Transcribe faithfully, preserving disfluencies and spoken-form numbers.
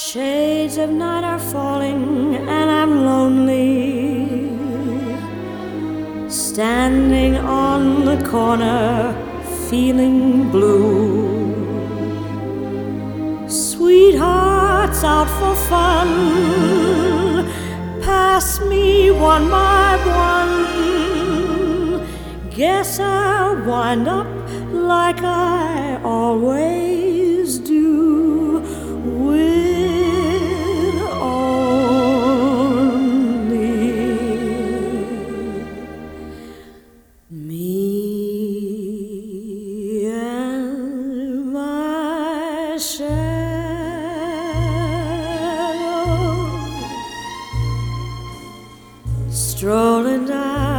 Shades of night are falling and I'm lonely, standing on the corner feeling blue. Sweethearts out for fun pass me one by one. Guess I'll wind up like I always do, with only me and my shadow, strolling down